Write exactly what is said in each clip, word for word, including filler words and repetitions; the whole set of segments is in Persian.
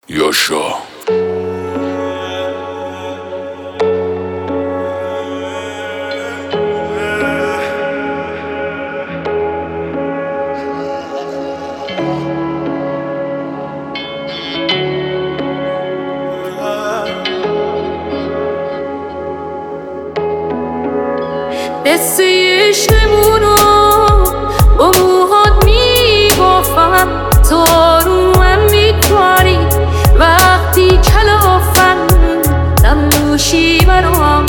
یاشا قصه عشقمونو با موهات میبافم، تو رو هم میتوانی وقتی کلافم دم نوشی برام،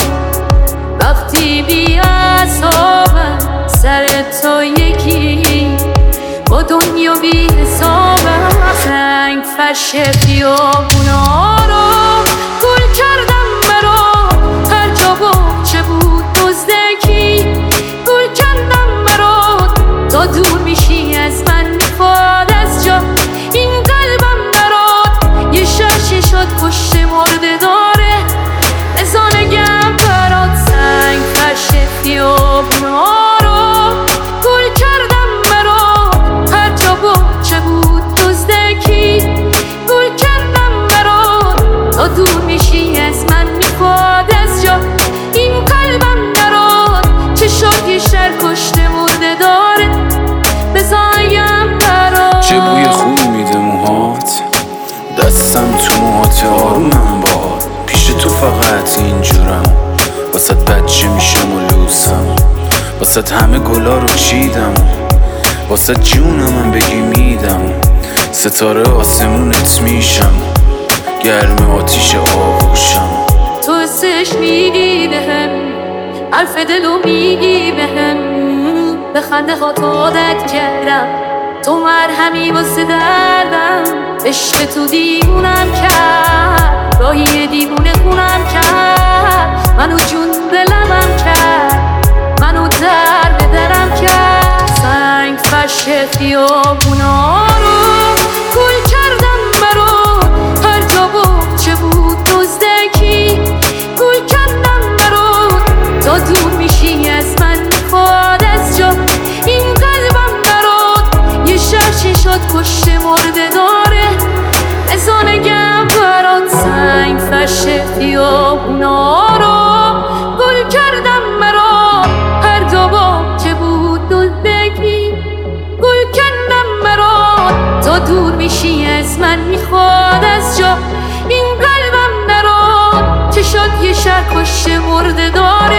وقتی بی اعصابم سر تو یکی با دنیا بی حسابم. سنگ فرش خیابونا رو گل کردم برا، هر جا باغچه بود دزدکی گل کردم برات. تا دور میشی از من میخواد از جا این قلبم برات، یه شرشی شد پشت مرده داره بزانگم برات. سنگ فرش خیابونا رو گل کردم برات، هر جا باغچه بود دزدکی گل کردم برات. تا دور میشی از من میخواد از جا این قلبم برات، چه شد یه شر کشته مرده داره بزایم برات. چه بوی خوبی میده موهات، دستم تو موهات آرومم باد. پیش تو فقط اینجورم، واسه بچه میشم و لوسم، واسه همه گلا رو چیدم، واسه جونم هم بگی میدم. ستاره آسمونت میشم، گرم آتیش آغوشم. تو حسش میگی بهم، حرف دلو میگی بهم، به خنده ها عادت کردم، تو مرهمی واسه دردم. عشق تو دیوونم کرد، راهی دیوونه خونم کرد، منو جون دلمم کرد، منو در به درم کرد. سنگ فرش خیابونا رو گل کردم برات، هر جا باغچه بود دزدکی گل کردم برات. تا دور میشی از من میخواد از جا این قلبم برات، یه شرشی شد پشت مرده داره بزانگم برات. سنگ فرش خیابونا رو گل کردم برات، هر جا باغچه بود دزدکی گل کردم برات. تا دور میشی از من میخواد از جا این قلبم برات، چه شد یه شر کشته مرده داره